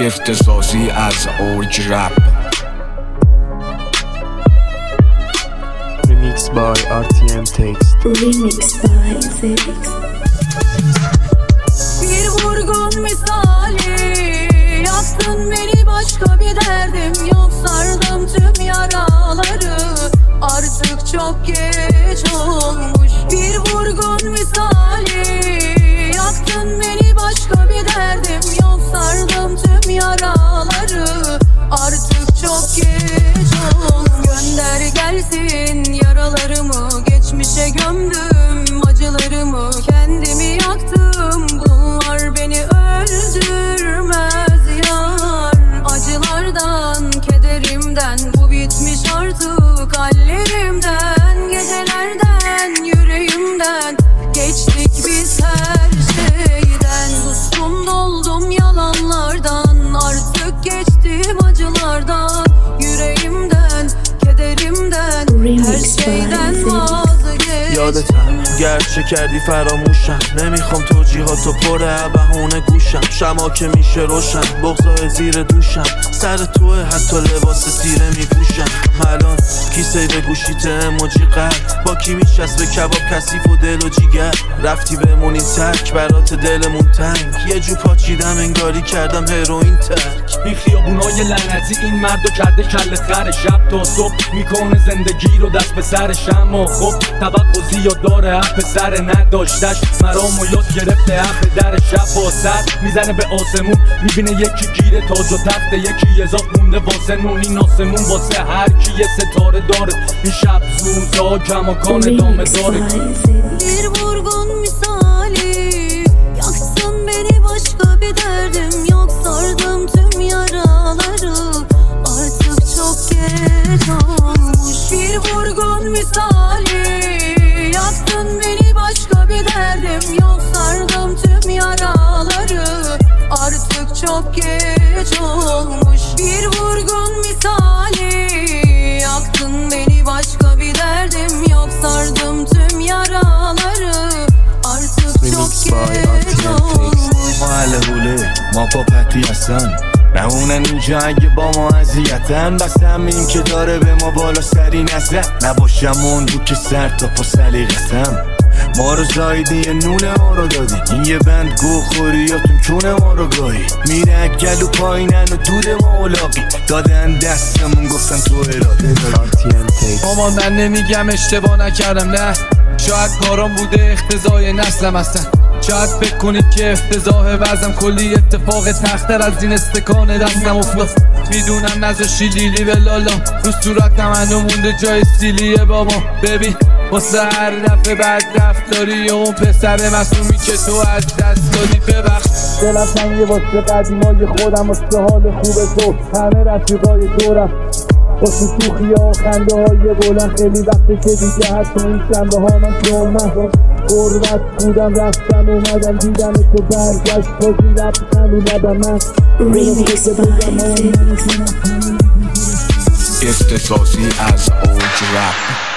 اختصاصی از اوج رپ. Remix by RTM Text. Remix by Zedix. Bir vurgun misali yaktın beni, başka bir derdim yok. Sardım tüm yaraları, artık çok geç olmuş. Bir vurgun misali yaktın beni, başka bir derdim yok. Sardım tüm yaraları, artık çok geç olmuş. Gönder gelsin yaralarımı, geçmişe gömdüm acılarımı, kendimi yaktım. Bunlar beni öldürmez yar. Acılardan, kederimden, bu bitmiş artık hallerimden. Gecelerden, yüreğimden geçtik biz her şeyden. Sustum doldum yalanlardan, artık geçtim acılardan. Yüreğimden, kederimden, her şeyden vazgeçtim. یادتم گرچه کردی فراموشم، نمیخوام توجیهاتو پره بهونه گوشم. شما که میشه روشن، بغضای زیر دوشم، سر توه حتی لباس تیره میپوشم. الان کیسه به گوشیت اموجی قلب، با کی میشست به کباب کثیف و دل و جیگر. رفتی بمونی ترک، برات دلمون تنگ، یه جو پاچیدم انگاری کردم هروئین ترک. این خیابونای لعنتی این مردو کرده کله خر، شب تا صبح میکنه زندگی رو دست به سرش. اما خب توقع زیاد داره، اپ سر نداشتش مرام و یاد گرفته اپ در شب و سر میزنه به آسمون. میبینه یکی گیره تاج و تخت، یکی اضاف مونده واسه نون. این آسمون واسه هر کی یه ستاره داره، این شب سوزا کماکان ادامه داره. Bir vurgun misali yaktın beni, başka bir derdim yok. Sardım tüm yaraları, artık çok geç olmuş. Bir vurgun misali yaktın beni, başka bir derdim yok. Sardım tüm yaraları, artık çok geç olmuş. Bir vurgun misali yaktın beni, başka bir derdim yok. Sardım tüm yaraları, artık çok geç olmuş. ما اهل حوله ما پاپتی هستن، نمونن اینجا اگه با ما اذیتن. بس همین که داره به ما بالا سری نزن، نباشم اون رو که سر تا پا سلیقتم. ما رو زایدی یه نونه ما رو دادی، این یه بند گو خوریاتون چونه ما رو گاهی. میره گلو پایینن و دود ما اولاقی، دادن دستمون گفتن تو اراده داری. RTM Text. مامان من نمیگم اشتباه نکردم، نه شاید کارام بوده اختزای نسلم هستن. شاید فکر کنید که افتضاح وزم، کلی اتفاق تختر از این استکان دستم افتاد. میدونم نذاشتی لیلی به لالا، رو صورتم هنو مونده جای سیلیه بابا. ببین واسه هر دفعه بد رفتاری اون پسر معصومی که تو از دست دادی ببخش. دلم تنگه واسه قدیمای خودم، واسه حال خوب تو همه رفیقای دورم، واسه شوخی ها و خنده های بلند. خیلی وقته که دیگه حتی این شنبه ها من جمعه غربت بودم، رفتم اومدم دیدم تو برگشت، تازی رفتم رو لبم من. Remix by Zedix. اختصاصی از اوج رپ.